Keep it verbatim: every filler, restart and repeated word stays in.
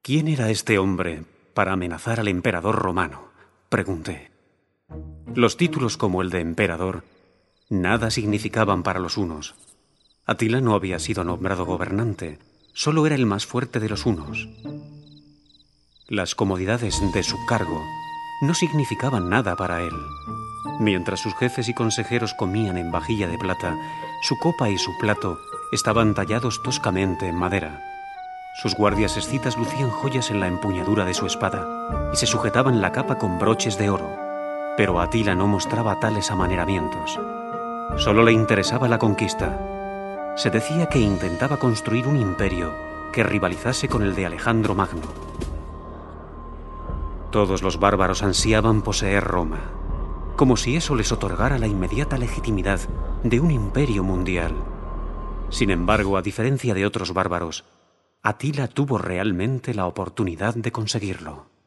¿Quién era este hombre para amenazar al emperador romano?, pregunté. Los títulos como el de emperador nada significaban para los hunos. Atila no había sido nombrado gobernante, solo era el más fuerte de los hunos. Las comodidades de su cargo no significaban nada para él. Mientras sus jefes y consejeros comían en vajilla de plata, su copa y su plato estaban tallados toscamente en madera. Sus guardias escitas lucían joyas en la empuñadura de su espada y se sujetaban la capa con broches de oro. Pero Atila no mostraba tales amaneramientos. Solo le interesaba la conquista. Se decía que intentaba construir un imperio que rivalizase con el de Alejandro Magno. Todos los bárbaros ansiaban poseer Roma, como si eso les otorgara la inmediata legitimidad de un imperio mundial. Sin embargo, a diferencia de otros bárbaros, Atila tuvo realmente la oportunidad de conseguirlo.